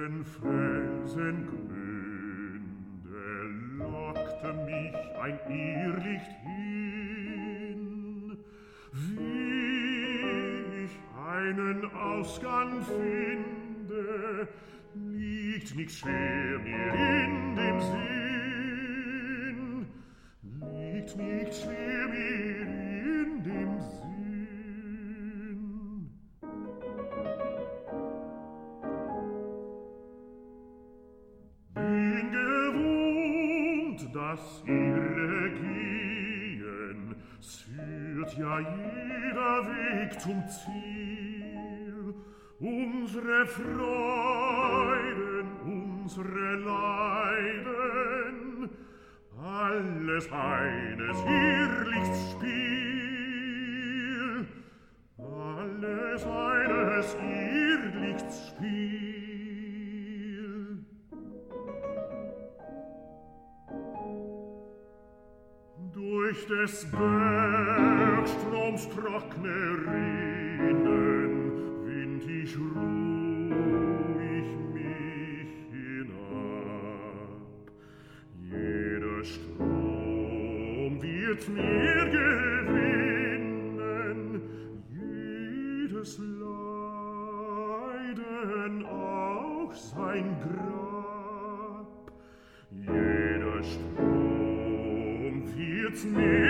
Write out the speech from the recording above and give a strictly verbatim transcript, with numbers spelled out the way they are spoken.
den Felsengründe lockte mich ein Irrlicht hin, wie ich einen Ausgang finde, liegt nichts schwer mir in dem Sinn, liegt nichts schwer mir in dem Sinn. Bin gewohnt, dass ihre Gehen führt ja jeder Weg zum Ziel. Unsere Freuden, unsere Leiden, alles eines Irrlichtsspiel, alles eines Irrlichtsspiel. Durch des Bergstroms trockne Rinnen wind ich ruhig mich hinab. Jeder Strom wird mir gewinnen, jedes Leiden auch sein Grab. Jeder Strom wird's mir